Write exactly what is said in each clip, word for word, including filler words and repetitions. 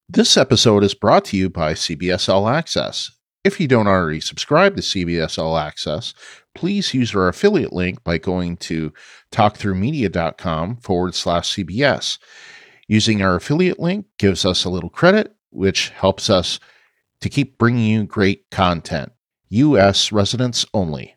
This episode is brought to you by C B S All Access. If you don't already subscribe to C B S All Access, please use our affiliate link by going to talkthroughmedia.com forward slash CBS. Using our affiliate link gives us a little credit, which helps us to keep bringing you great content. U S residents only.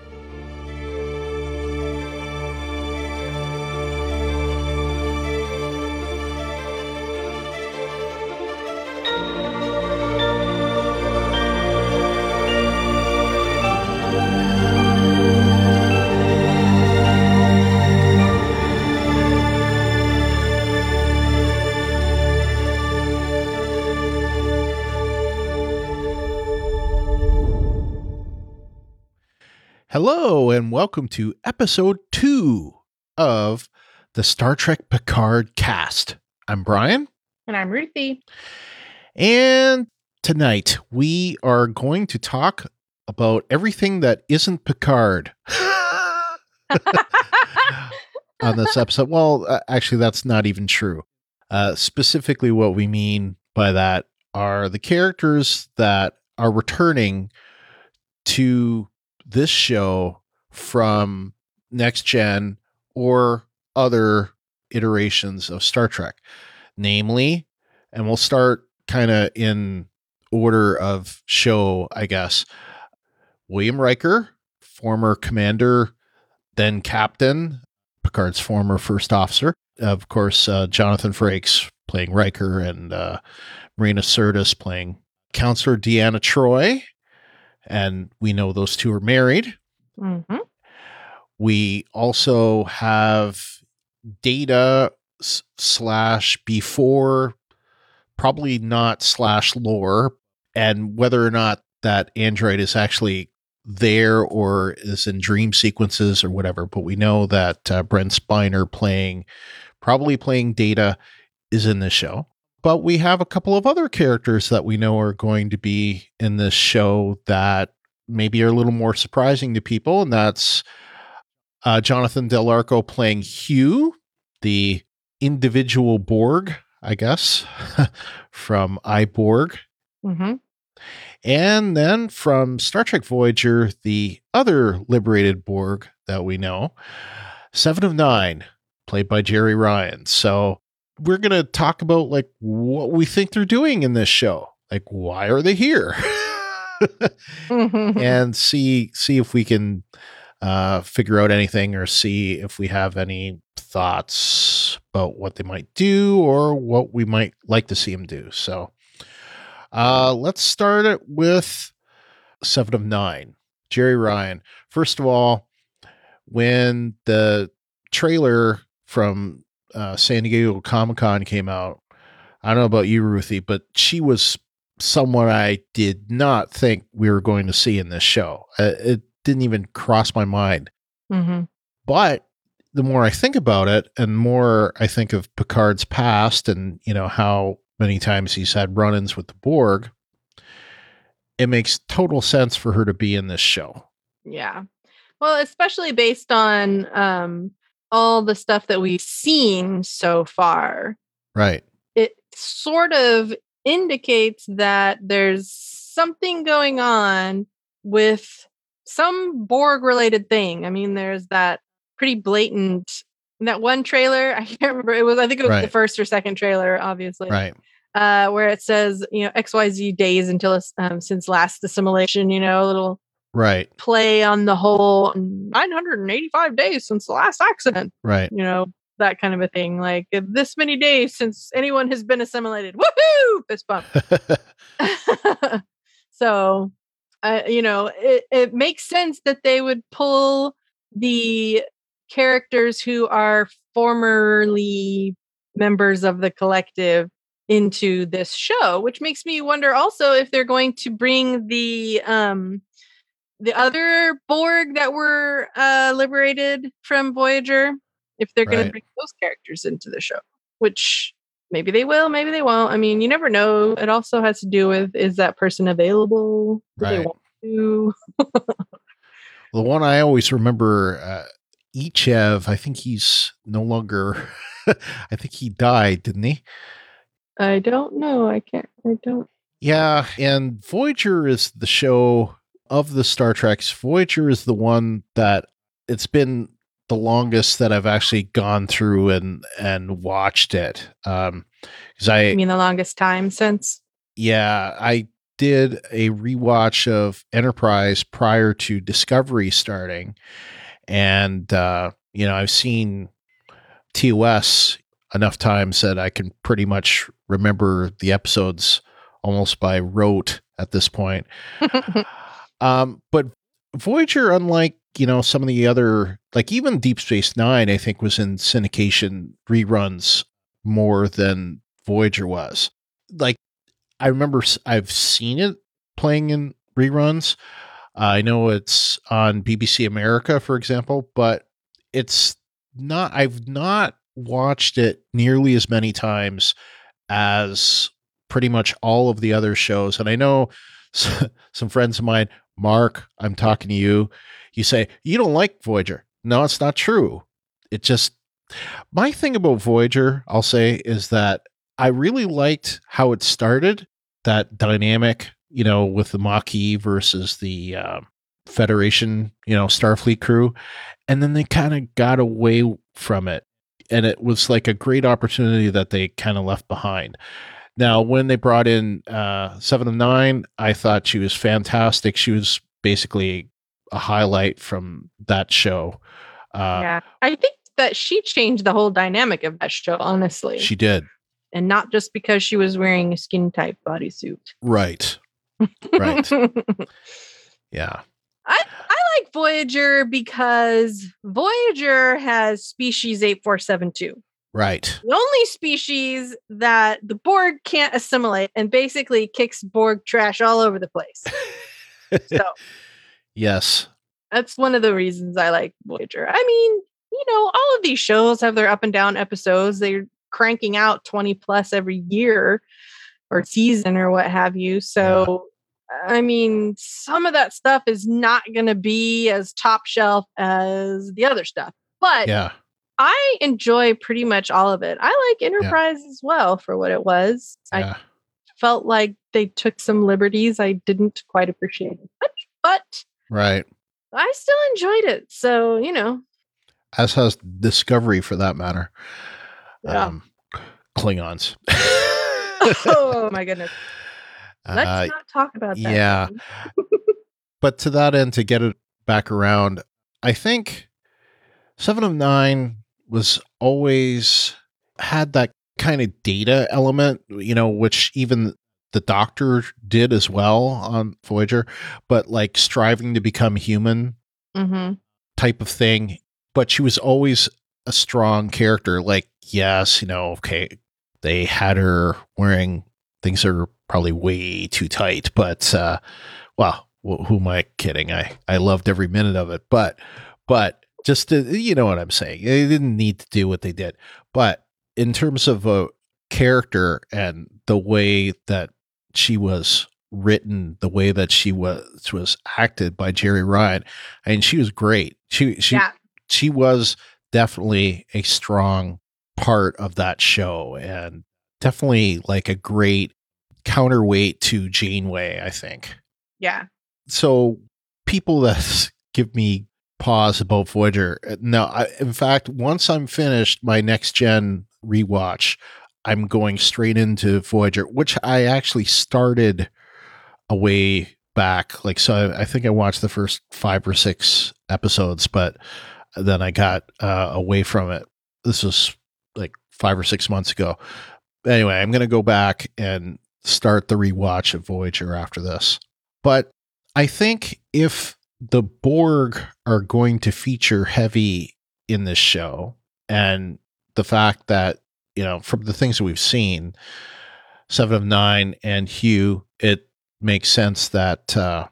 Hello, and welcome to episode two of the Star Trek Picard cast. I'm Brian. And I'm Ruthie. And tonight we are going to talk about everything that isn't Picard on this episode. Well, uh, actually, that's not even true. Uh, specifically, what we mean by that are the characters that are returning to this show from Next Gen or other iterations of Star Trek. Namely, and we'll start kind of in order of show, I guess. William Riker, former commander, then captain, Picard's former first officer. Of course, uh, Jonathan Frakes playing Riker, and uh, Marina Sirtis playing Counselor Deanna Troi. And we know those two are married. Mm-hmm. We also have Data s- slash before, probably not slash lore, and whether or not that android is actually there or is in dream sequences or whatever. But we know that uh, Brent Spiner playing, probably playing Data, is in this show. But we have a couple of other characters that we know are going to be in this show that maybe are a little more surprising to people. And that's uh, Jonathan Del Arco playing Hugh, the individual Borg, I guess, from iBorg. Mm-hmm. And then from Star Trek Voyager, the other liberated Borg that we know, Seven of Nine, played by Jerry Ryan. So we're going to talk about like what we think they're doing in this show. Like, why are they here? Mm-hmm. And see, see if we can uh, figure out anything or see if we have any thoughts about what they might do or what we might like to see them do. So uh, let's start it with Seven of Nine, Jerry Ryan. First of all, when the trailer from Uh, San Diego Comic-Con came out, I don't know about you, Ruthie, but she was someone I did not think we were going to see in this show. Uh, it didn't even cross my mind. Mm-hmm. But the more I think about it, and more I think of Picard's past and, you know, how many times he's had run-ins with the Borg, it makes total sense for her to be in this show. Yeah. Well, especially based on um, all the stuff that we've seen so far. Right. It sort of indicates that there's something going on with some Borg related thing. I mean, there's that pretty blatant, that one trailer, I can't remember, it was, I think it was Right. the first or second trailer, obviously. Right. Uh, where it says, you know, X Y Z days until um, since last assimilation, you know, a little Right. play on the whole nine hundred eighty-five days since the last accident. Right. You know, that kind of a thing. Like this many days since anyone has been assimilated. Woohoo! Fist bump. So, uh, you know, it, it makes sense that they would pull the characters who are formerly members of the collective into this show, which makes me wonder also if they're going to bring the um the other Borg that were uh, liberated from Voyager, if they're going Right. to bring those characters into the show, which maybe they will, maybe they won't. I mean, you never know. It also has to do with, is that person available? Do they Right. want to? The one I always remember, uh, Ichev, I think he's no longer, I think he died, didn't he? I don't know. I can't. I don't. Yeah, and Voyager is the show of the Star Treks. Voyager is the one that it's been the longest that I've actually gone through and and watched it. Um, because I I mean, the longest time since. Yeah, I did a rewatch of Enterprise prior to Discovery starting, and uh, you know, I've seen T O S enough times that I can pretty much remember the episodes almost by rote at this point. um, but Voyager, unlike you know some of the other, like even Deep Space Nine, I think was in syndication reruns more than Voyager was. Like I remember s- I've seen it playing in reruns. I know it's on B B C America, for example, but it's not, I've not watched it nearly as many times as pretty much all of the other shows. And I know s- some friends of mine, Mark, I'm talking to you. You say, you don't like Voyager. No, it's not true. It just, my thing about Voyager, I'll say, is that I really liked how it started, that dynamic, you know, with the Maquis versus the uh, Federation, you know, Starfleet crew. And then they kind of got away from it. And it was like a great opportunity that they kind of left behind. Now, when they brought in uh, Seven of Nine, I thought she was fantastic. She was basically a highlight from that show. Uh, Yeah. I think that she changed the whole dynamic of that show, honestly. she did. And not just because she was wearing a skin tight bodysuit. Right. Right. Yeah. I, I like Voyager because Voyager has species eight four seven two. Right. The only species that the Borg can't assimilate and basically kicks Borg trash all over the place. So Yes. that's one of the reasons I like Voyager. I mean, you know, all of these shows have their up and down episodes. They're cranking out twenty plus every year or season or what have you. So, yeah. I mean, some of that stuff is not going to be as top shelf as the other stuff. But yeah. I enjoy pretty much all of it. I like Enterprise yeah. as well for what it was. Yeah. I felt like they took some liberties I didn't quite appreciate as much, but right. I still enjoyed it. So, you know. As has Discovery for that matter. Yeah. Um, Klingons. Oh my goodness. Let's uh, not talk about that. Yeah. But to that end, to get it back around, I think Seven of Nine was always had that kind of data element, you know, which even the Doctor did as well on Voyager, but like striving to become human mm-hmm. type of thing. But she was always a strong character. Like, yes, you know, okay, they had her wearing things that are probably way too tight, but uh, well, who am I kidding? I, I loved every minute of it, but, but just to, you know what I'm saying? They didn't need to do what they did, but in terms of a character and the way that she was written, the way that she was, was acted by Jerry Ryan, I mean, she was great. She, she, yeah. she was definitely a strong part of that show and definitely like a great counterweight to Janeway, I think. Yeah. So people that give me pause about Voyager, no, I, in fact, once I'm finished my next gen rewatch, I'm going straight into Voyager, which I actually started a way back. Like, so I, I think I watched the first five or six episodes, but then I got uh, away from it. This was like five or six months ago. Anyway, I'm going to go back and start the rewatch of Voyager after this. But I think if the Borg are going to feature heavy in this show, and the fact that, you know, from the things that we've seen, Seven of Nine and Hugh, it makes sense that uh,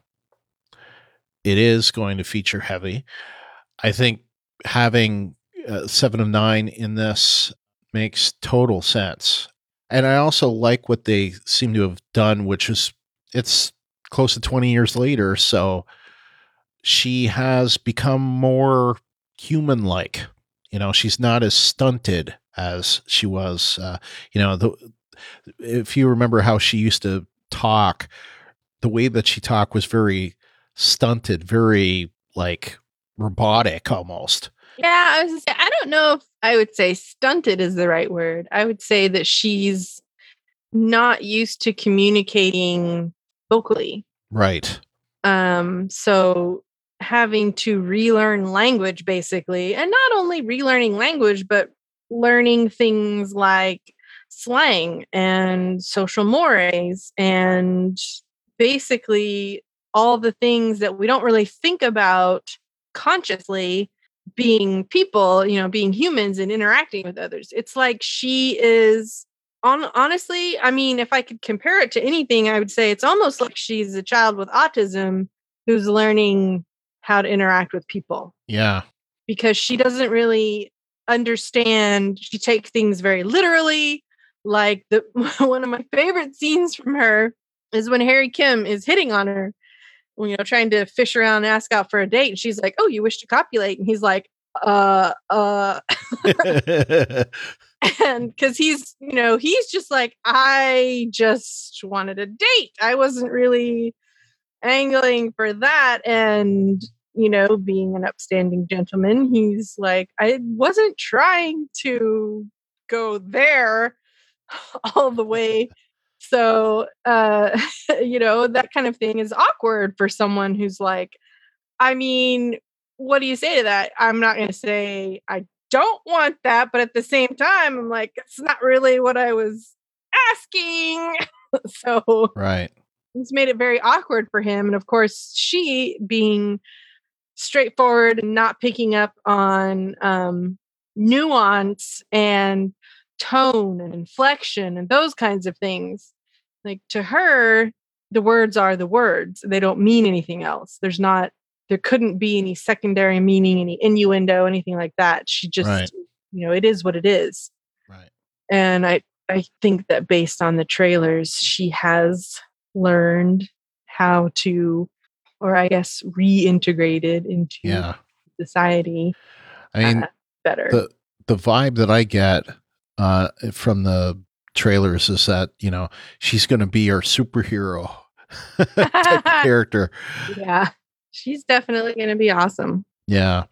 it is going to feature heavy. I think having uh, Seven of Nine in this makes total sense. And I also like what they seem to have done, which is it's close to twenty years later. So she has become more human-like. You know, she's not as stunted as she was. Uh, you know, the if you remember how she used to talk, the way that she talked was very stunted, very like robotic almost. Yeah, I was gonna say, I don't know if I would say stunted is the right word. I would say that she's not used to communicating vocally. Right. Um, so having to relearn language basically, and not only relearning language, but learning things like slang and social mores and basically all the things that we don't really think about consciously being people, you know, being humans and interacting with others. It's like she is on honestly, I mean, if I could compare it to anything, I would say it's almost like she's a child with autism who's learning how to interact with people. Yeah. Because she doesn't really understand, she takes things very literally. Like the one of my favorite scenes from her is when Harry Kim is hitting on her, you know, trying to fish around and ask out for a date. And she's like, "Oh, you wish to copulate?" And he's like, uh, uh, and because he's, you know, he's just like, I just wanted a date. I wasn't really angling for that. And, you know, being an upstanding gentleman, he's like, I wasn't trying to go there all the way. So, uh, you know, that kind of thing is awkward for someone who's like, I mean, what do you say to that? I'm not going to say I don't want that, but at the same time, I'm like, it's not really what I was asking. So Right. it's made it very awkward for him. And of course, she being straightforward and not picking up on um, nuance and tone and inflection and those kinds of things. Like to her, the words are the words. They don't mean anything else. There's not, there couldn't be any secondary meaning, any innuendo, anything like that. She just, Right. you know, it is what it is. Right. And I, I think that based on the trailers, she has learned how to, or I guess reintegrated into Yeah. society I mean, uh, better. the the vibe that I get uh, from the trailers is that, you know, she's going to be our superhero type of character. Yeah, she's definitely going to be awesome. Yeah.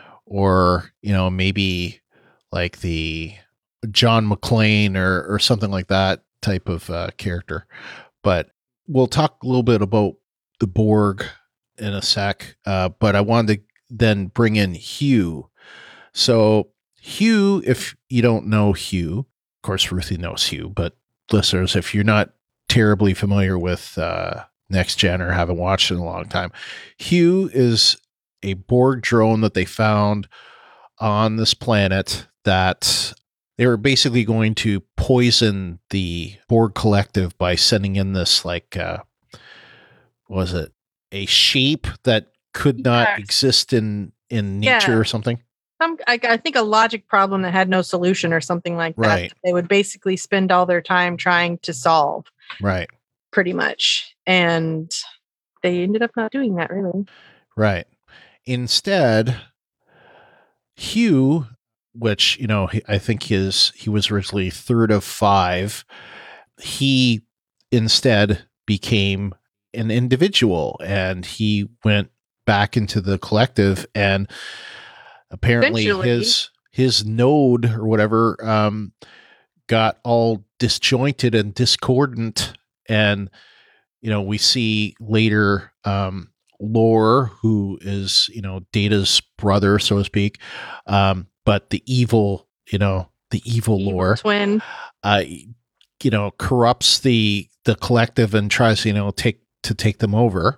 Or, you know, maybe like the John McClane or, or something like that type of uh, character. But we'll talk a little bit about the Borg in a sec. Uh, but I wanted to then bring in Hugh. So Hugh, if you don't know Hugh, of course, Ruthie knows Hugh, but listeners, if you're not terribly familiar with uh, Next Gen or haven't watched it in a long time, Hugh is a Borg drone that they found on this planet that they were basically going to poison the Borg collective by sending in this, like, uh, what was it, a shape that could not Yes. exist in, in nature Yeah. or something? Some, I, I think a logic problem that had no solution or something like that. Right. They would basically spend all their time trying to solve, Right. pretty much. And they ended up not doing that, really. Right. Instead, Hugh, which, you know, he, I think his he was originally third of five, he instead became an individual and he went back into the collective, and apparently Essentially. his his node or whatever um, got all disjointed and discordant, and you know, we see later um, Lore, who is, you know, Data's brother, so to speak, um, but the evil, you know, the evil, Evil Lore, twin. uh, you know, corrupts the the collective and tries, you know, take to take them over,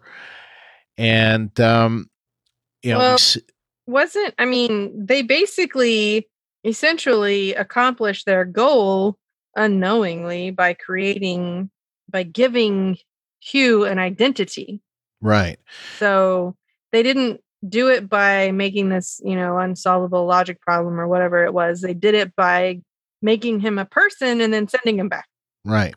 and um, you know, we Well, s- wasn't, I mean, they basically essentially accomplished their goal unknowingly by creating, by giving Hugh an identity. right, So they didn't do it by making this, you know, unsolvable logic problem or whatever it was. They did it by making him a person and then sending him back. right,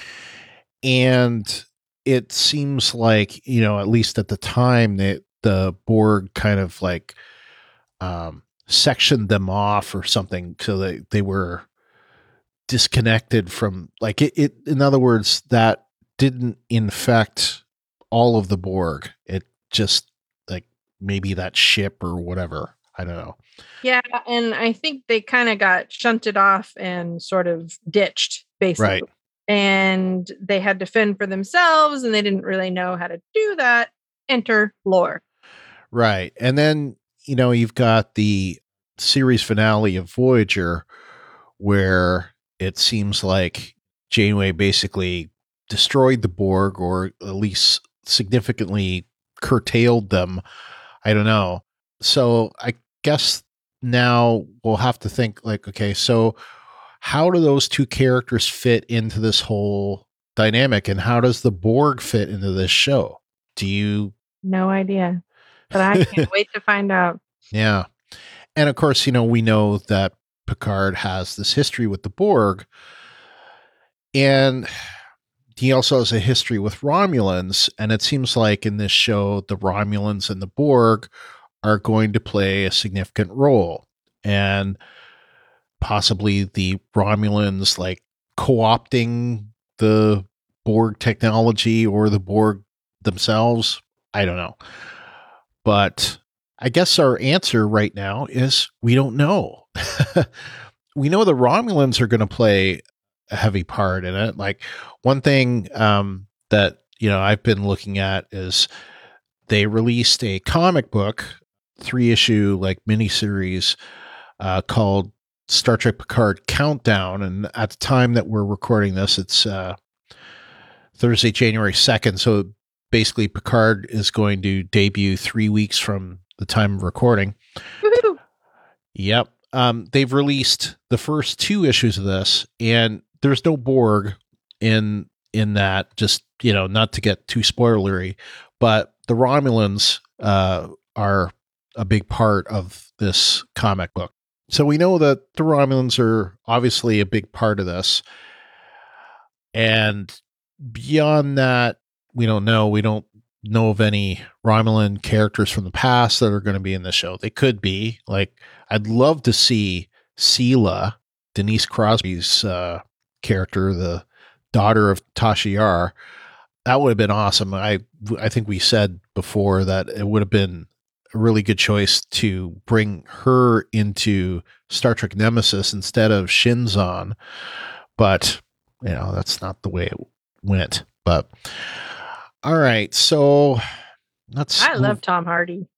and it seems like, you know, at least at the time, that the Borg kind of like um, sectioned them off or something, so they they were disconnected from like it, it in other words, that didn't infect all of the Borg. It just like maybe that ship or whatever. I don't know. Yeah, and I think they kind of got shunted off and sort of ditched, basically. Right. And they had to fend for themselves, and they didn't really know how to do that. Enter Lore. Right. And then, you know, you've got the series finale of Voyager where it seems like Janeway basically destroyed the Borg, or at least significantly curtailed them. I don't know. So I guess now we'll have to think like, okay, so how do those two characters fit into this whole dynamic, and how does the Borg fit into this show? Do you? No idea, but I can't wait to find out. Yeah. And of course, you know, we know that Picard has this history with the Borg, and he also has a history with Romulans. And it seems like in this show, the Romulans and the Borg are going to play a significant role, and possibly the Romulans like co-opting the Borg technology or the Borg themselves. I don't know. But I guess our answer right now is we don't know. We know the Romulans are going to play a heavy part in it. Like one thing um, that, you know, I've been looking at is they released a comic book, three issue like miniseries uh, called Star Trek Picard Countdown. And at the time that we're recording this, it's uh, Thursday, January second. So basically Picard is going to debut three weeks from the time of recording. Woo-hoo. Yep. Um, they've released the first two issues of this, and there's no Borg in in that. Just, you know, not to get too spoilery, but the Romulans uh, are a big part of this comic book. So we know that the Romulans are obviously a big part of this, and beyond that, we don't know. We don't know of any Romulan characters from the past that are going to be in the show. They could be. Like, I'd love to see Sela, Denise Crosby's uh, character, the daughter of Tasha Yar. That would have been awesome. I I think we said before that it would have been a really good choice to bring her into Star Trek Nemesis instead of Shinzon. But, you know, that's not the way it went. But all right, so let's. I love Tom Hardy.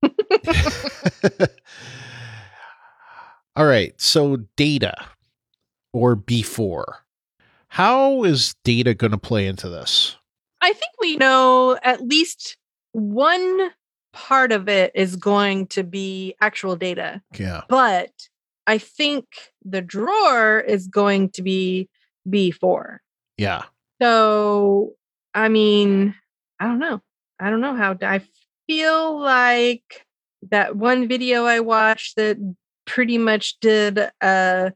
All right, so Data or B four. How is Data going to play into this? I think we know at least one part of it is going to be actual Data. Yeah. But I think the drawer is going to be B four. Yeah. So, I mean, I don't know. I don't know how. I feel like that one video I watched that pretty much did a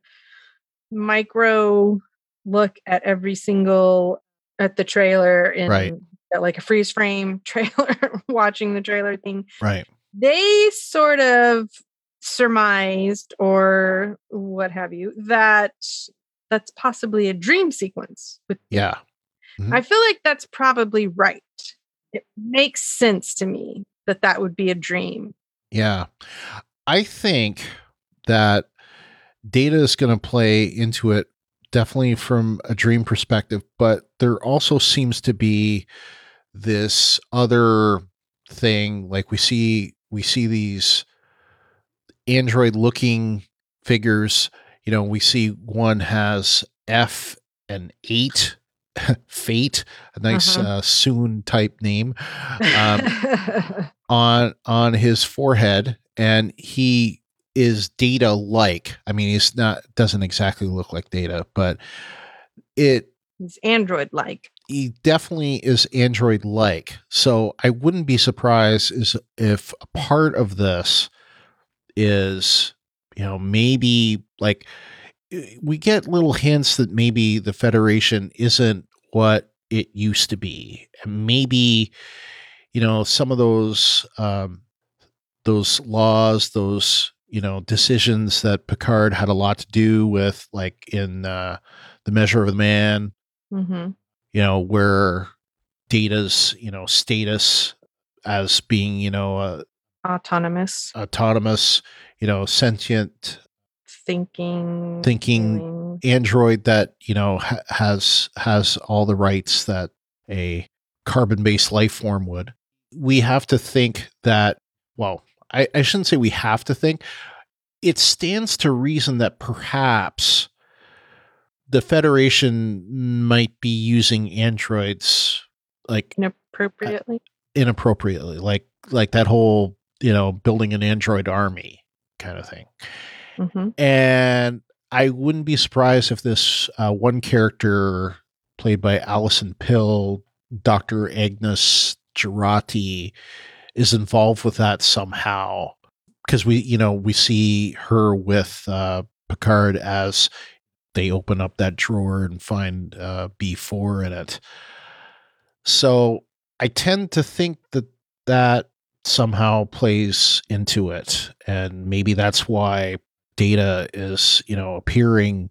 micro look at every single at the trailer in right. like a freeze frame trailer, watching the trailer thing. Right. They sort of surmised or what have you that that's possibly a dream sequence. With yeah. Mm-hmm. I feel like that's probably right. It makes sense to me that that would be a dream. Yeah. I think that Data is going to play into it definitely from a dream perspective, but there also seems to be this other thing. Like we see, we see these android looking figures, you know, we see one has F and eight Fate, a nice uh-huh. uh, soon type name, um, on on his forehead, and he is Data like. I mean, he's not doesn't exactly look like Data, but it he's android like. He definitely is android like. So I wouldn't be surprised is if a part of this is, you know, maybe like. We get little hints that maybe the Federation isn't what it used to be. And maybe, you know, some of those, um, those laws, those, you know, decisions that Picard had a lot to do with, like in uh, The Measure of the Man, Mm-hmm. you know, where Data's, you know, status as being, you know, uh, Autonomous. autonomous, you know, sentient, Thinking. thinking feeling. android that, you know, ha- has has all the rights that a carbon-based life form would. We have to think that, well, I, I shouldn't say we have to think. It stands to reason that perhaps the Federation might be using androids like Inappropriately. inappropriately, like like that whole, you know, building an android army kind of thing. Mm-hmm. And I wouldn't be surprised if this uh, one character played by Alison Pill, Doctor Agnes Girardi, is involved with that somehow. Because we, you know, we see her with uh, Picard as they open up that drawer and find uh, B four in it. So I tend to think that that somehow plays into it. And maybe that's why Data is, you know, appearing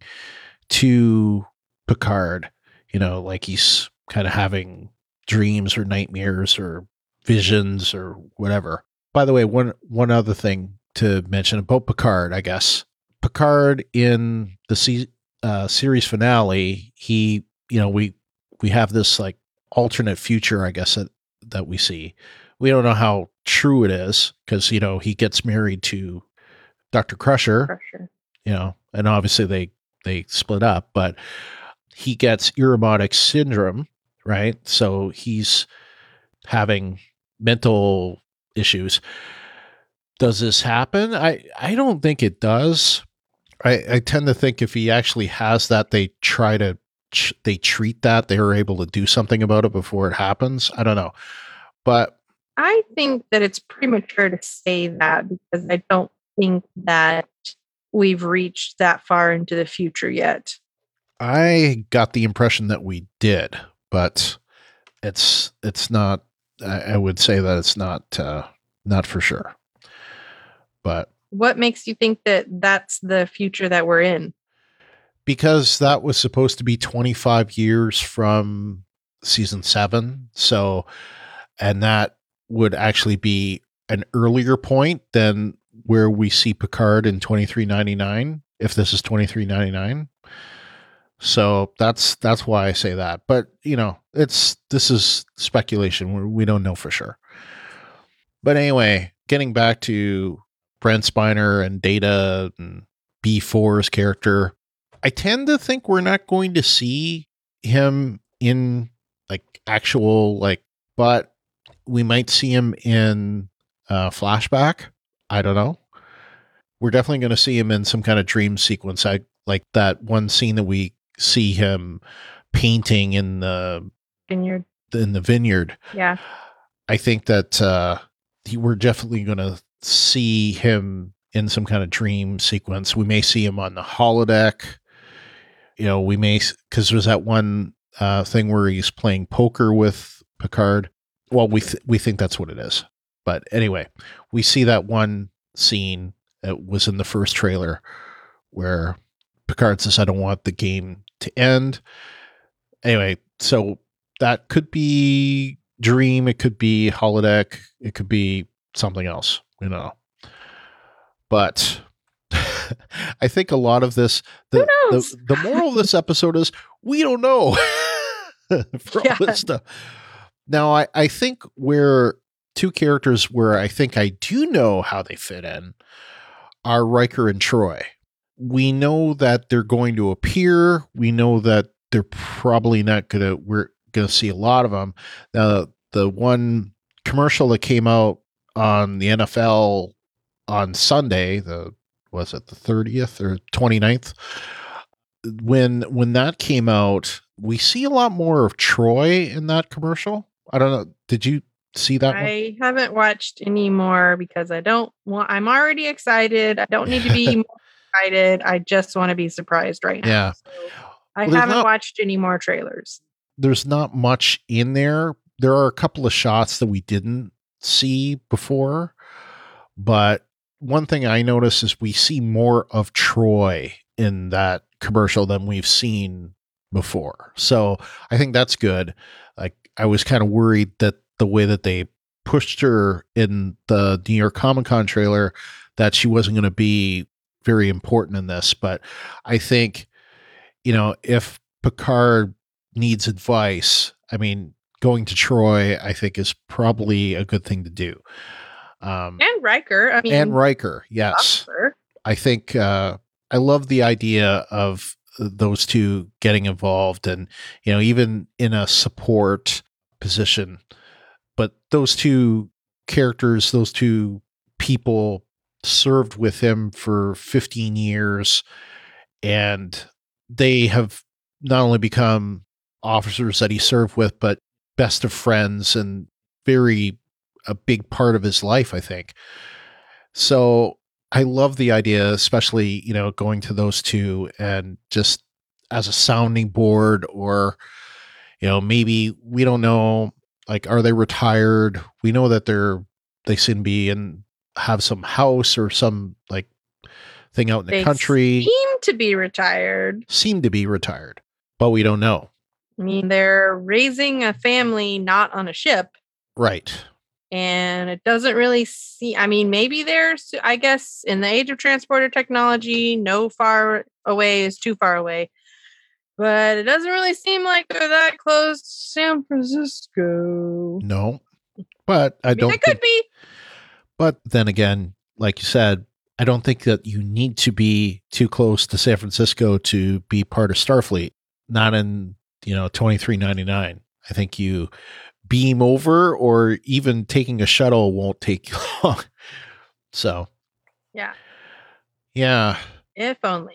to Picard, you know, like he's kind of having dreams or nightmares or visions or whatever. By the way, one one other thing to mention about Picard, I guess. Picard in the se- uh, series finale, he, you know, we we have this like alternate future, I guess, that, that we see. We don't know how true it is because, you know, he gets married to Doctor Crusher, Pressure. you know, and obviously they, they split up, but he gets Irumodic syndrome, right? So he's having mental issues. Does this happen? I, I don't think it does. I, I tend to think if he actually has that, they try to they treat that, they are able to do something about it before it happens. I don't know. But I think that it's premature to say that because I don't think that we've reached that far into the future yet. I got the impression that we did, but it's it's not. I, I would say that it's not uh, not for sure. But what makes you think that that's the future that we're in? Because that was supposed to be twenty-five years from season seven. So, and that would actually be an earlier point than where we see Picard in twenty-three ninety-nine, if this is twenty-three ninety-nine. So that's that's why I say that. But, you know, it's this is speculation. We don't know for sure. But anyway, getting back to Brent Spiner and Data and B four's character, I tend to think we're not going to see him in like actual like, but we might see him in uh, flashback. I don't know. We're definitely going to see him in some kind of dream sequence. I like that one scene that we see him painting in the vineyard. In the vineyard. Yeah. I think that uh, he, we're definitely going to see him in some kind of dream sequence. We may see him on the holodeck. You know, we may, because there's that one uh, thing where he's playing poker with Picard. Well, we th- we think that's what it is. But anyway, we see that one scene that was in the first trailer where Picard says, I don't want the game to end. Anyway, so that could be dream. It could be holodeck. It could be something else, you know. But I think a lot of this, the, the, the moral of this episode is we don't know for yeah. all this stuff. Now, I, I think where two characters where I think I do know how they fit in are Riker and Troy. We know that they're going to appear. We know that they're probably not going to, we're going to see a lot of them. Now, the one commercial that came out on the N F L on Sunday, the was it the thirtieth or twenty-ninth? When when that came out, we see a lot more of Troy in that commercial. I don't know. Did you see that I one? haven't watched any more because I don't want, I'm already excited. I don't need to be more excited. I just want to be surprised right now. Yeah. So I well, haven't not, watched any more trailers. There's not much in there. There are a couple of shots that we didn't see before, but one thing I notice is we see more of Troy in that commercial than we've seen before. So I think that's good. Like I was kind of worried that the way that they pushed her in the New York Comic Con trailer, that she wasn't going to be very important in this. But I think, you know, if Picard needs advice, I mean, going to Troy, I think is probably a good thing to do. Um, and Riker, I mean, and Riker, yes. Officer. I think uh, I love the idea of those two getting involved, and you know, even in a support position. But those two characters, those two people, served with him for fifteen years, and they have not only become officers that he served with, but best of friends and very a big part of his life, I think. So I love the idea, especially, you know, going to those two and just as a sounding board, or, you know, maybe we don't know, like, are they retired? We know that they're, they seem to be and have some house or some like thing out in the They country. seem to be retired. Seem to be retired, but we don't know. I mean, they're raising a family not on a ship. Right. And it doesn't really see, I mean, maybe there's, I guess, in the age of transporter technology, no far away is too far away. But it doesn't really seem like they're that close to San Francisco. No. But I, I mean, don't it could think, be. But then again, like you said, I don't think that you need to be too close to San Francisco to be part of Starfleet. Not in, you know, twenty-three ninety-nine. I think you beam over, or even taking a shuttle won't take long. So, yeah. Yeah. If only.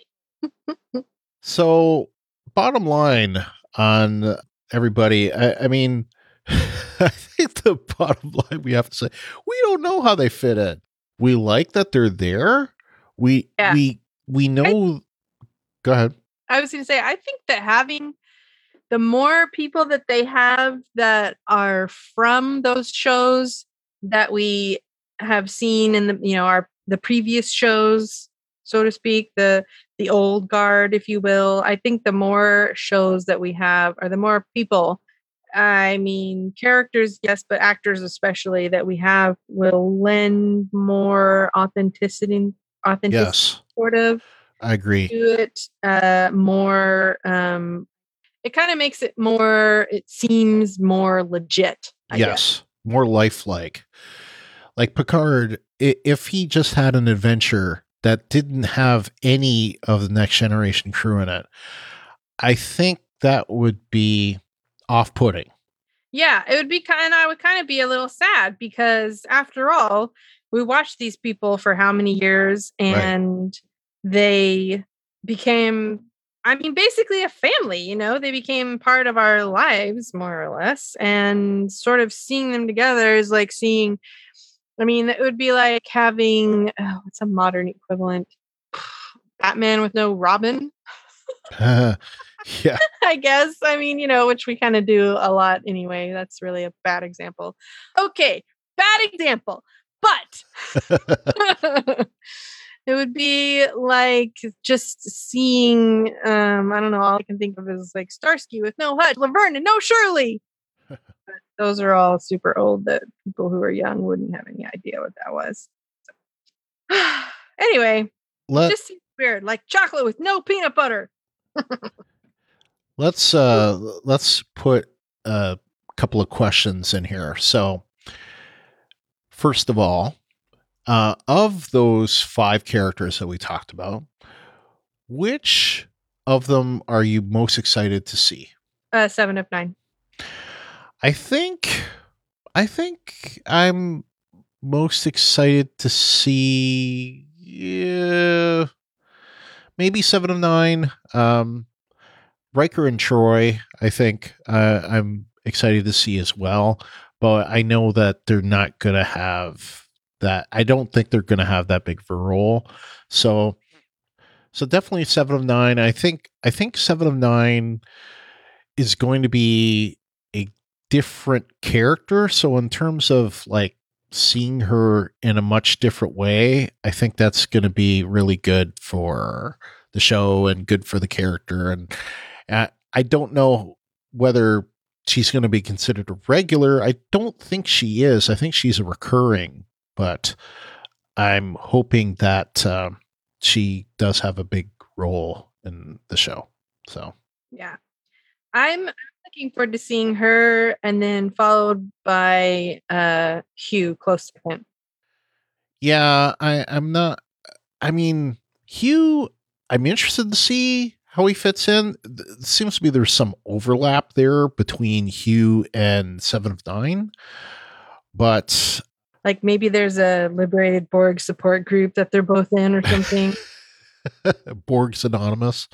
So, bottom line on everybody, I, I mean, I think the bottom line we have to say, we don't know how they fit in. We like that they're there. We, yeah. we, we know. I, go ahead. I was going to say, I think that having the more people that they have that are from those shows that we have seen in the, you know, our, the previous shows, so to speak, the, the old guard, if you will, I think the more shows that we have, or the more people, I mean, characters, yes, but actors especially that we have, will lend more authenticity, authenticity, yes. sort of. I agree. To it, uh, more, um, it kind of makes it more, it seems more legit. I yes. guess. More lifelike. Like Picard, if he just had an adventure that didn't have any of the Next Generation crew in it, I think that would be off-putting. Yeah, it would be kind of, I would kind of be a little sad, because after all, we watched these people for how many years, and right. they became, I mean, basically a family, you know, they became part of our lives, more or less, and sort of seeing them together is like seeing, I mean, it would be like having, oh, what's a modern equivalent? Batman with no Robin. uh, yeah. I guess. I mean, you know, which we kind of do a lot anyway. That's really a bad example. Okay, bad example. But it would be like just seeing, um, I don't know, all I can think of is like Starsky with no Hutch, Laverne and no Shirley. Those are all super old that people who are young wouldn't have any idea what that was. So. Anyway, Let- it just seems weird, like chocolate with no peanut butter. let's uh, let's put a couple of questions in here. So, first of all, uh, of those five characters that we talked about, which of them are you most excited to see? Uh, seven of nine. I think, I think I'm most excited to see, yeah, maybe seven of nine. Um, Riker and Troy, I think uh, I'm excited to see as well. But I know that they're not going to have that. I don't think they're going to have that big of a role. So, so definitely seven of nine. I think, I think seven of nine is going to be a different character. So in terms of like seeing her in a much different way, I think that's going to be really good for the show and good for the character. And uh, I don't know whether she's going to be considered a regular. I don't think she is. I think she's a recurring, but I'm hoping that uh, she does have a big role in the show. So, yeah, I'm looking forward to seeing her, and then followed by uh, Hugh close to him. Yeah, I, I'm not. I mean, Hugh, I'm interested to see how he fits in. It seems to be there's some overlap there between Hugh and Seven of Nine, but like maybe there's a Liberated Borg support group that they're both in or something. Borg's Anonymous.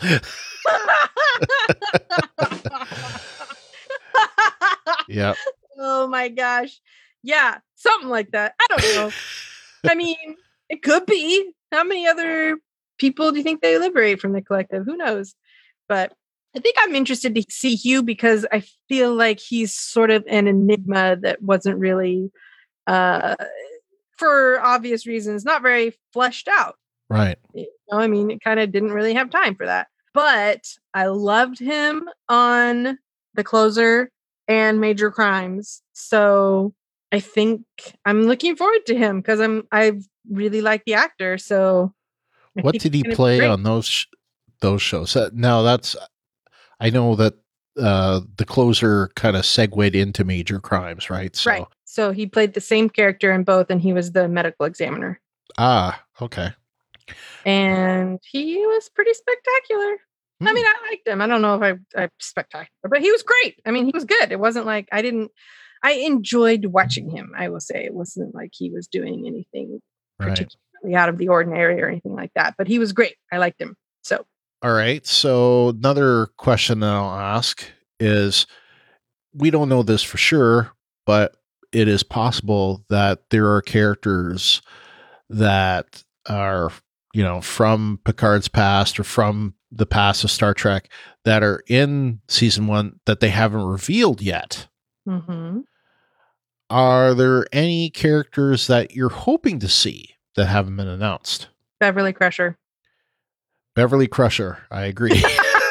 Yeah. Oh my gosh. Yeah, something like that. I don't know. I mean, it could be. How many other people do you think they liberate from the collective? Who knows? But I think I'm interested to see Hugh because I feel like he's sort of an enigma that wasn't really, uh, for obvious reasons, not very fleshed out. Right. You know, I mean, it kind of didn't really have time for that. But I loved him on The Closer and Major Crimes. So I think I'm looking forward to him because I'm I really like the actor. So I what think did he's he gonna be play great. on those sh- those shows? Uh, now that's I know that uh, The Closer kind of segued into Major Crimes, right? So, Right. So he played the same character in both, and he was the medical examiner. ah, okay. And he was pretty spectacular. Hmm. I mean, I liked him. I don't know if I, I spectacular, but he was great. I mean, he was good. It wasn't like I didn't. I enjoyed watching him. I will say it wasn't like he was doing anything Right. particularly out of the ordinary or anything like that. But he was great. I liked him. So, All right. So another question that I'll ask is, we don't know this for sure, but it is possible that there are characters that are, you know, from Picard's past or from the past of Star Trek that are in season one that they haven't revealed yet. mm-hmm. Are there any characters that you're hoping to see that haven't been announced? Beverly Crusher. Beverly Crusher. I agree.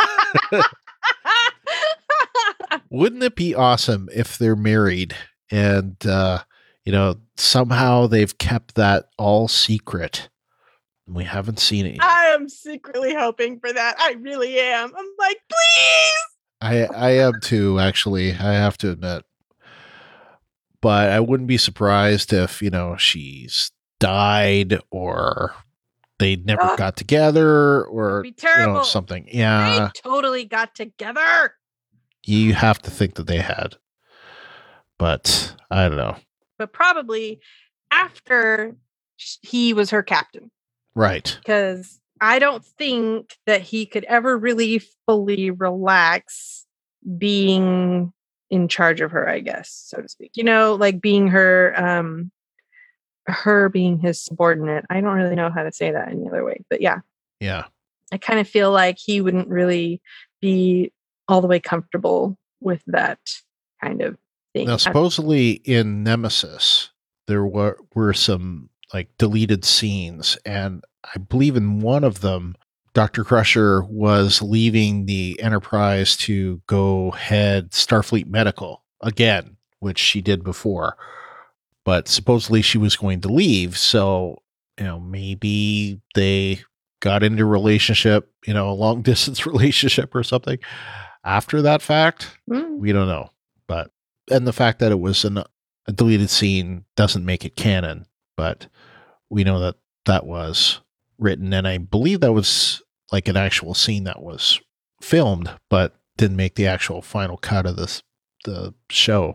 Wouldn't it be awesome if they're married and, uh, you know, somehow they've kept that all secret and we haven't seen it yet? I am secretly hoping for that. I really am. I'm like, please. I, I am too, actually. I have to admit. But I wouldn't be surprised if, you know, she's died or they never Ugh. got together or It'd be you terrible. know, something. Yeah. They totally got together. You have to think that they had. But I don't know. But probably after sh- he was her captain. Right. Because I don't think that he could ever really fully relax being in charge of her, I guess, so to speak. You know, like being her, um, her being his subordinate. I don't really know how to say that any other way, but yeah. Yeah. I kind of feel like he wouldn't really be all the way comfortable with that kind of thing. Now, supposedly in Nemesis, there were, were some like deleted scenes, and I believe in one of them, Doctor Crusher was leaving the Enterprise to go head Starfleet Medical again, which she did before. But supposedly she was going to leave, so you know maybe they got into a relationship, you know, a long distance relationship or something after that fact. Mm. We don't know, but and the fact that it was an, a deleted scene doesn't make it canon, but we know that that was written, and I believe that was like an actual scene that was filmed, but didn't make the actual final cut of this the show.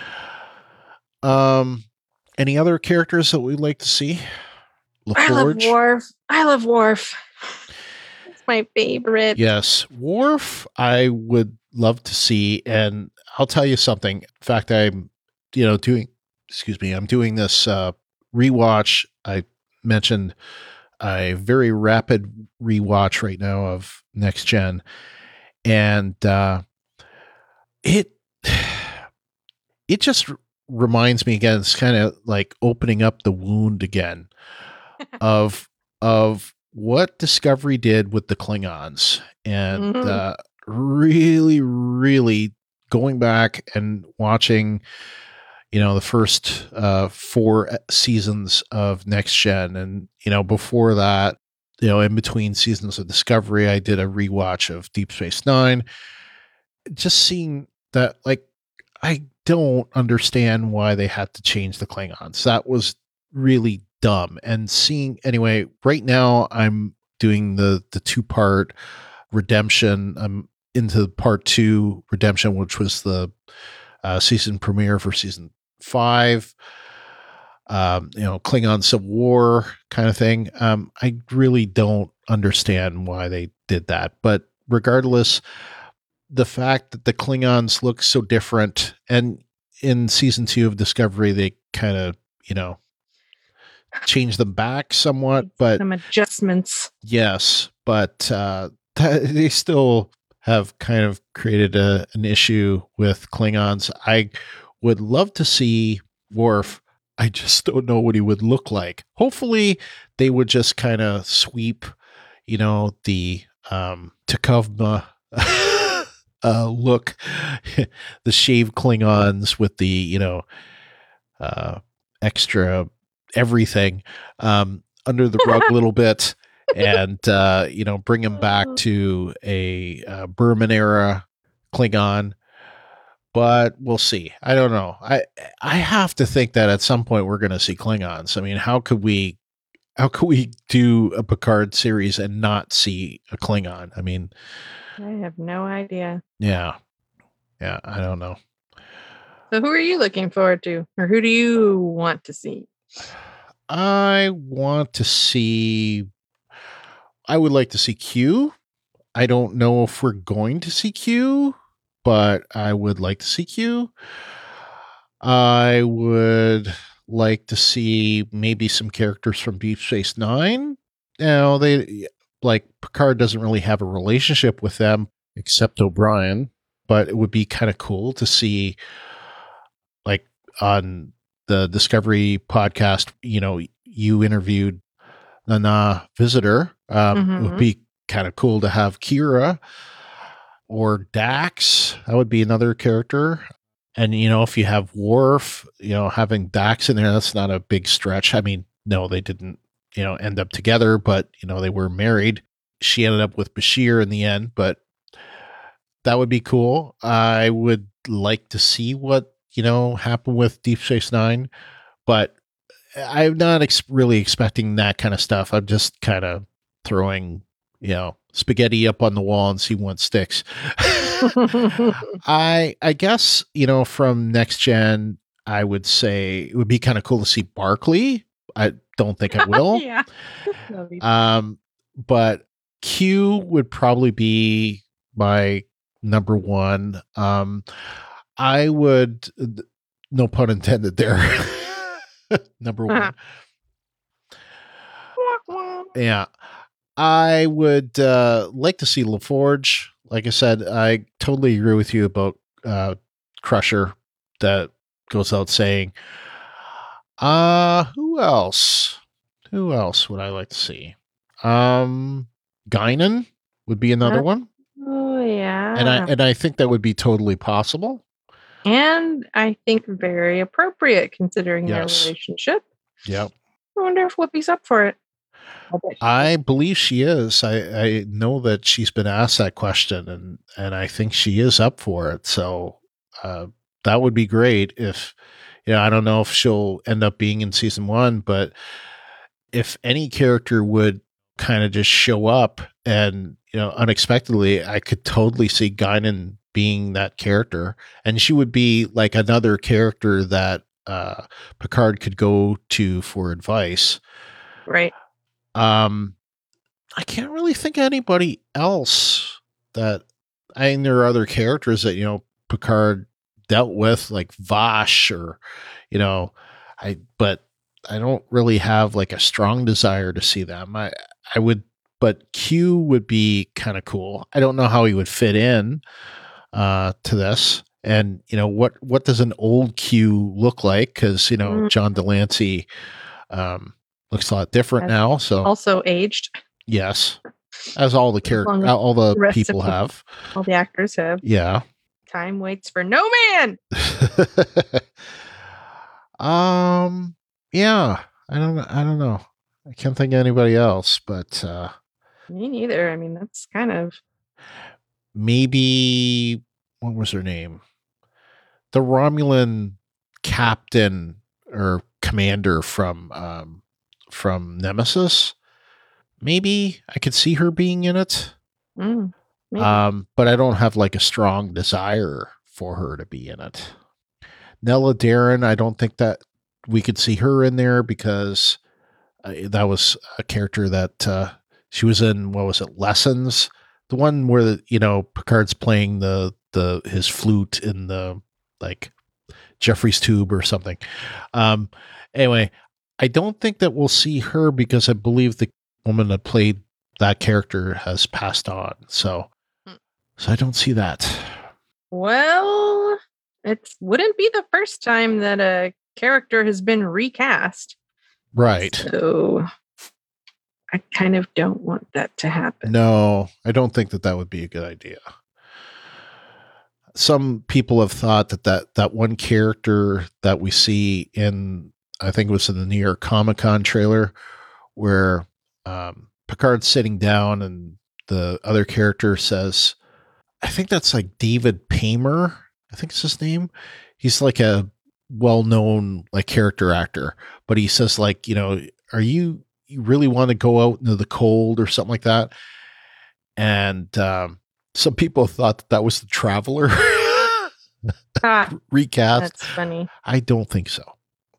Um, any other characters that we'd like to see? I love LaForge? Worf. I love Worf. It's my favorite. Yes, Worf. I would love to see, and I'll tell you something. In fact, I'm, you know, doing. Excuse me. I'm doing this uh, rewatch. I mentioned a very rapid rewatch right now of Next Gen, and uh, it it just reminds me again. It's kind of like opening up the wound again of of what Discovery did with the Klingons, and Mhm. uh, really, really going back and watching, you know, the first uh, four seasons of Next Gen. And, you know, before that, you know, in between seasons of Discovery, I did a rewatch of Deep Space Nine. Just seeing that, like, I don't understand why they had to change the Klingons. That was really dumb. And seeing, anyway, right now I'm doing the the two part Redemption. I'm into part two Redemption, which was the uh, season premiere for season five. Um, you know, Klingon Civil War kind of thing. Um, I really don't understand why they did that. But regardless, the fact that the Klingons look so different, and in season two of Discovery, they kind of, you know, changed them back somewhat, but some adjustments. Yes, but uh, th- they still have kind of created a, an issue with Klingons. I would love to see Worf. I just don't know what he would look like. Hopefully, they would just kind of sweep, you know, the um, Takovma uh, look, the shaved Klingons with the, you know, uh, extra everything um, under the rug a little bit, and uh, you know, bring him back to a uh, Berman era Klingon. But we'll see. I don't know. I I have to think that at some point we're going to see Klingons. I mean, how could we how could we do a Picard series and not see a Klingon? I mean, I have no idea. Yeah, yeah. I don't know. So who are you looking forward to, or who do you want to see? I want to see. I would like to see Q. I don't know if we're going to see Q, but I would like to see Q. I would like to see maybe some characters from Deep Space Nine. You know, they like Picard doesn't really have a relationship with them except O'Brien, but it would be kind of cool to see, like on the Discovery podcast, you know, you interviewed Nana Visitor. Um, mm-hmm. It would be kind of cool to have Kira or Dax. That would be another character. And, you know, if you have Worf, you know, having Dax in there, that's not a big stretch. I mean, no, they didn't, you know, end up together, but, you know, they were married. She ended up with Bashir in the end, but that would be cool. I would like to see what, you know, happened with Deep Space Nine, but I'm not ex- really expecting that kind of stuff. I'm just kind of throwing, you know, spaghetti up on the wall and see what sticks. I I guess, you know, from Next Gen, I would say it would be kind of cool to see Barclay. I don't think I will. Yeah. Um, but Q would probably be my number one. Um, I would, no pun intended there. Number one. Yeah. I would uh, like to see LaForge. Like I said, I totally agree with you about uh, Crusher. That goes out saying. Uh, who else? Who else would I like to see? Um, Guinan would be another uh, one. Oh yeah. And I and I think that would be totally possible. And I think very appropriate considering Yes. their relationship. Yep. I wonder if Whoopi's up for it. I believe she is. I, I know that she's been asked that question, and, and I think she is up for it. So uh, that would be great if, you know, I don't know if she'll end up being in season one, but if any character would kind of just show up and, you know, unexpectedly, I could totally see Guinan being that character. And she would be like another character that uh, Picard could go to for advice. Right. Um, I can't really think of anybody else that, I mean, there are other characters that, you know, Picard dealt with, like Vash or, you know, I, but I don't really have like a strong desire to see them. I, I would, but Q would be kind of cool. I don't know how he would fit in uh, to this. And, you know, what, what does an old Q look like? Cause, you know, mm. John Delancey, um, looks a lot different now. So also aged. Yes. as all the As long character, as all the the rest of people people- have. All the actors have. Yeah. Time waits for no man. um. Yeah. I don't. I don't know. I can't think of anybody else, but uh, Me neither. I mean, that's kind of maybe what was her name? The Romulan captain or commander from um, from Nemesis. Maybe I could see her being in it. mm, maybe. Um, but I don't have like a strong desire for her to be in it. Nella Darren, I don't think that we could see her in there because uh, that was a character that uh, she was in. What was it? Lessons, the one where you know Picard's playing the the his flute in the like Jeffrey's tube or something. Um, anyway, I don't think that we'll see her because I believe the woman that played that character has passed on. So, so I don't see that. Well, it wouldn't be the first time that a character has been recast. Right. So I kind of don't want that to happen. No, I don't think that that would be a good idea. Some people have thought that that, that one character that we see in, I think it was in the New York Comic Con trailer, where um, Picard's sitting down and the other character says, I think that's like David Paymer. I think it's his name. He's like a well-known like character actor, but he says like, you know, are you, you really want to go out into the cold or something like that? And um, some people thought that that was the Traveler Ah, recast. that's funny. I don't think so.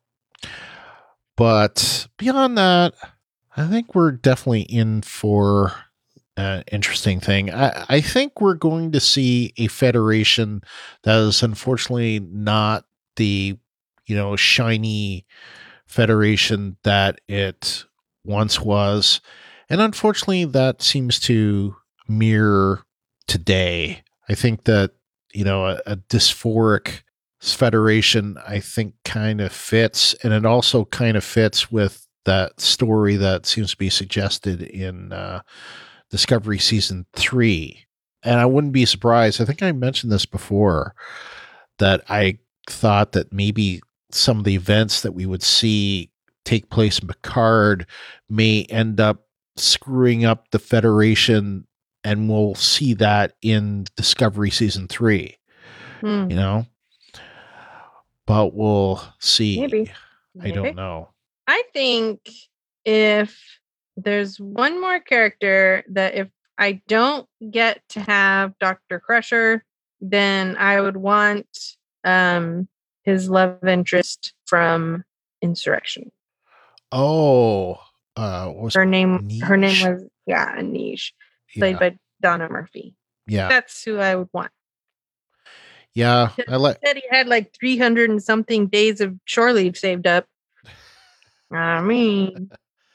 But beyond that, I think we're definitely in for an interesting thing. I, I think we're going to see a Federation that is unfortunately not the, you know, shiny Federation that it once was. And unfortunately, that seems to mirror today. I think that, you know, a, a dysphoric Federation, I think, kind of fits. And it also kind of fits with that story that seems to be suggested in uh, Discovery Season three. And I wouldn't be surprised. I think I mentioned this before, that I thought that maybe some of the events that we would see take place in Picard may end up screwing up the Federation, and we'll see that in Discovery Season three. Hmm. You know? But we'll see. Maybe. I don't know. I think if there's one more character that if I don't get to have Doctor Crusher, then I would want um, his love interest from Insurrection. Oh, uh, what was Her name, Niche? her name was yeah, Anish, played yeah, by Donna Murphy. yeah, That's who I would want. yeah. I like. Said he had like three hundred and something days of shore leave saved up. I mean,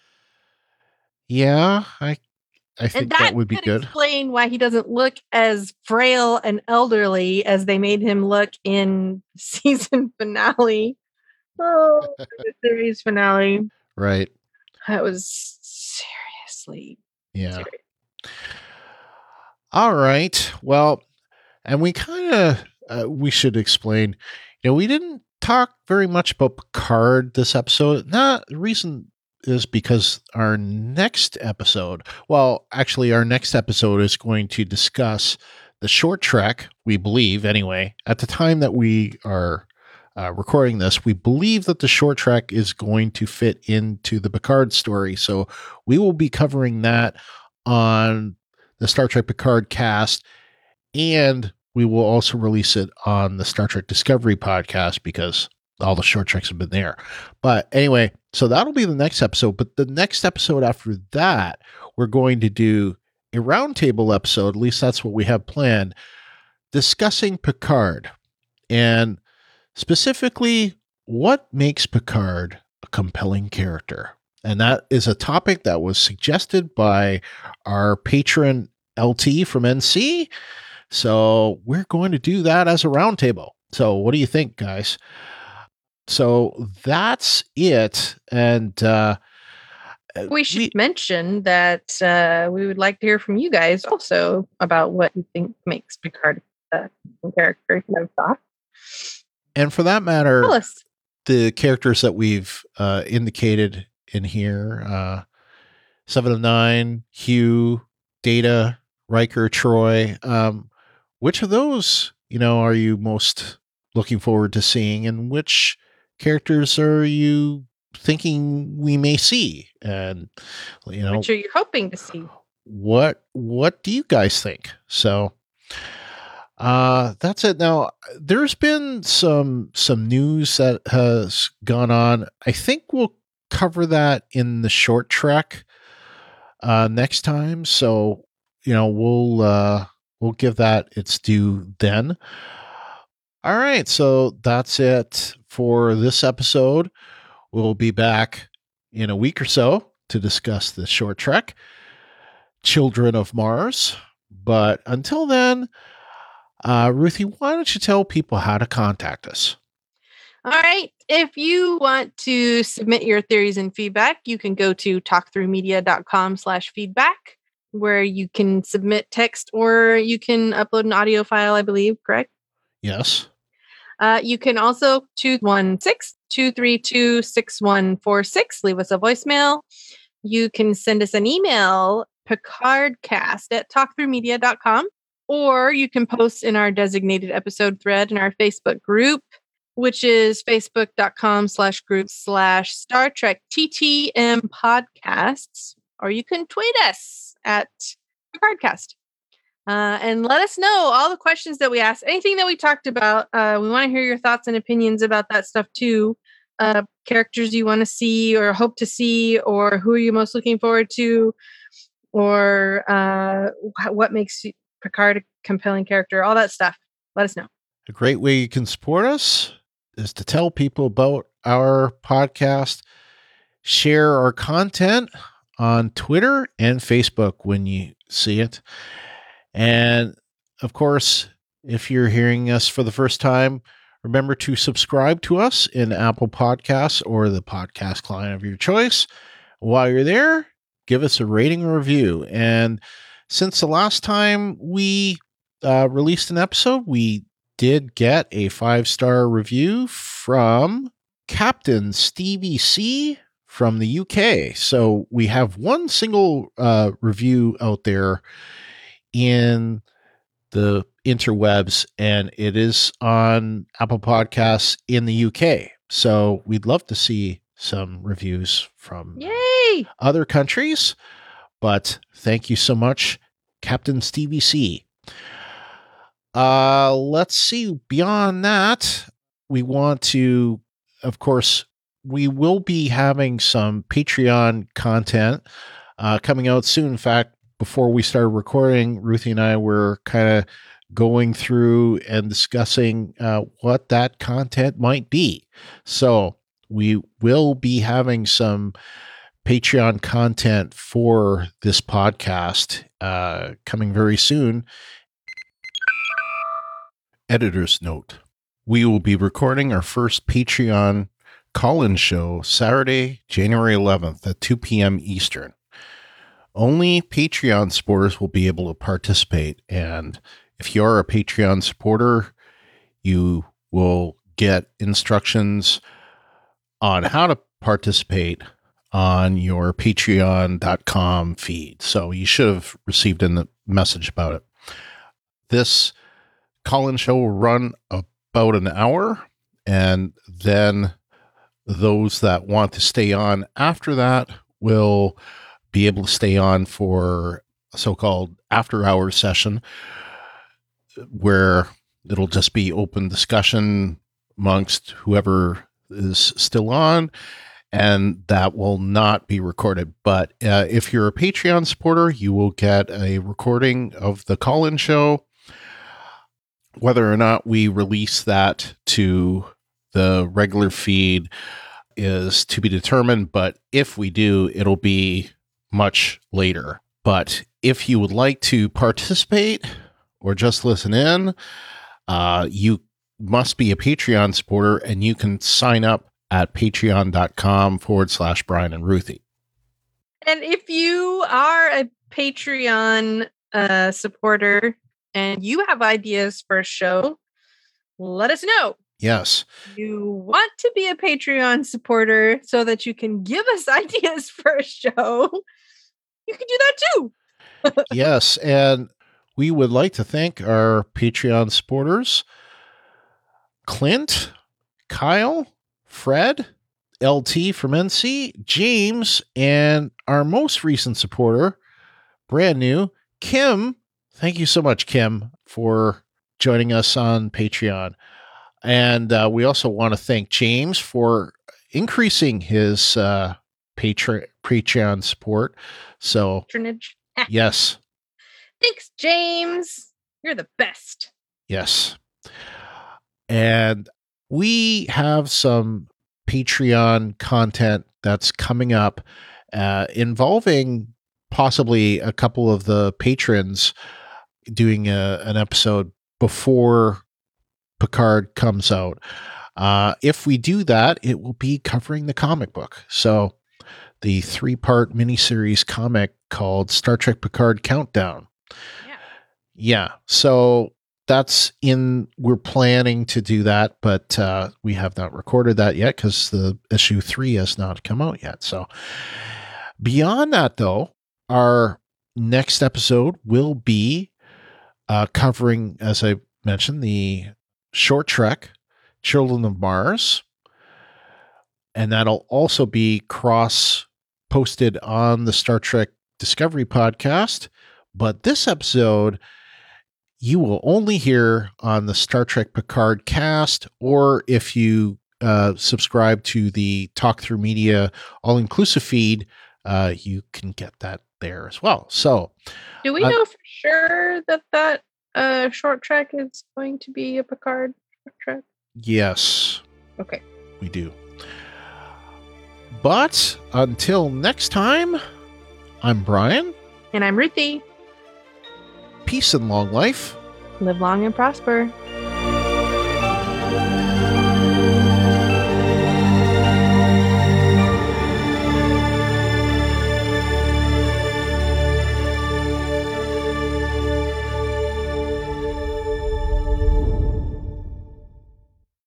Yeah, I, I and think that, that would be could good. explain why he doesn't look as frail and elderly as they made him look in season finale. Oh, the series finale. Right. That was seriously. Yeah. serious. All right. Well, and we kind of uh, we should explain. You know, we didn't talk very much about Picard this episode. Not the reason is because our next episode. Well, actually, our next episode is going to discuss the short trek. We believe, anyway, at the time that we are uh, recording this, we believe that the short trek is going to fit into the Picard story. So we will be covering that on the Star Trek Picard cast, and we will also release it on the Star Trek Discovery podcast because all the short treks have been there. But anyway, so that'll be the next episode. But the next episode after that, we're going to do a roundtable episode. At least that's what we have planned, discussing Picard and specifically what makes Picard a compelling character. And that is a topic that was suggested by our patron L T from N C. So we're going to do that as a roundtable. So what do you think, guys? So that's it. And uh, Uh, We should we mention that uh, we would like to hear from you guys also about what you think makes Picard a character. You have thoughts? and for that Tell matter, us. the characters that we've uh, indicated in here, uh, Seven of Nine, Hugh, Data, Riker, Troy. Um, which of those, you know, are you most looking forward to seeing, and which characters are you thinking we may see? And you know, Which are you hoping to see? what what do you guys think? So uh that's it. Now there's been some some news that has gone on. I think we'll cover that in the short trek uh next time. So, you know, we'll uh we'll give that its due then. All right, so that's it for this episode. We'll be back in a week or so to discuss the short trek, Children of Mars. But until then, uh, Ruthie, why don't you tell people how to contact us? All right. If you want to submit your theories and feedback, you can go to talkthroughmedia.com slash feedback, where you can submit text or you can upload an audio file, I believe, correct? Yes. Uh, you can also two one six, two three two, six one four six. Leave us a voicemail. You can send us an email, picardcast at talkthroughmedia dot com, or you can post in our designated episode thread in our Facebook group, which is facebook.com slash group slash Star Trek T T M podcasts, or you can tweet us at Picardcast. Uh, and let us know all the questions that we asked, anything that we talked about. Uh, we want to hear your thoughts and opinions about that stuff too. Uh, characters you want to see or hope to see, or who are you most looking forward to, or uh, what makes Picard a compelling character, all that stuff. Let us know. A great way you can support us is to tell people about our podcast, share our content on Twitter and Facebook when you see it. And of course, if you're hearing us for the first time, remember to subscribe to us in Apple Podcasts or the podcast client of your choice. While you're there, give us a rating or review. And since the last time we uh, released an episode, we did get a five-star review from Captain Stevie C from the U K. So we have one single uh, review out there in the interwebs, and it is on Apple Podcasts in the U K. So we'd love to see some reviews from Yay! other countries. But thank you so much, Captain Stevie C. Uh, let's see. Beyond that, we want to, of course, we will be having some Patreon content uh, coming out soon. In fact, before we started recording, Ruthie and I were kind of going through and discussing uh, what that content might be. So we will be having some Patreon content for this podcast uh, coming very soon. Editor's note: we will be recording our first Patreon call-in show Saturday, January eleventh at two p.m. Eastern. Only Patreon supporters will be able to participate, and if you are a Patreon supporter, you will get instructions on how to participate on your patreon dot com feed. So you should have received a message about it. This call-in show will run about an hour, and then those that want to stay on after that will be able to stay on for a so-called after-hours session where it'll just be open discussion amongst whoever is still on, and that will not be recorded. But uh, if you're a Patreon supporter, you will get a recording of the call-in show. Whether or not we release that to the regular feed is to be determined, but if we do, it'll be much later. But if you would like to participate or just listen in, uh, you must be a Patreon supporter, and you can sign up at patreon.com forward slash Brian and Ruthie. And if you are a Patreon uh, supporter and you have ideas for a show, let us know. Yes. You want to be a Patreon supporter so that you can give us ideas for a show, you can do that too. Yes. And we would like to thank our Patreon supporters, Clint, Kyle, Fred, L T from N C, James, and our most recent supporter, brand new, Kim. Thank you so much, Kim, for joining us on Patreon. And uh, we also want to thank James for increasing his uh, Patre- Patreon support. So, Patronage. yes. Thanks, James. You're the best. Yes. And we have some Patreon content that's coming up uh, involving possibly a couple of the patrons doing a, an episode before Picard comes out. Uh, if we do that, it will be covering the comic book. So the three-part miniseries comic called Star Trek Picard Countdown. Yeah. Yeah. So that's in, we're planning to do that, but uh, we have not recorded that yet because the issue three has not come out yet. So beyond that, though, our next episode will be uh, covering, as I mentioned, the short trek, Children of Mars. And that'll also be cross posted on the Star Trek Discovery podcast. But this episode, you will only hear on the Star Trek Picard cast, or if you uh, subscribe to the Talk Through Media all-inclusive feed, uh, you can get that there as well. So, do we uh, know for sure that that uh, short trek is going to be a Picard short trek? Yes. Okay. We do. But until next time, I'm Brian. And I'm Ruthie. Peace and long life. Live long and prosper.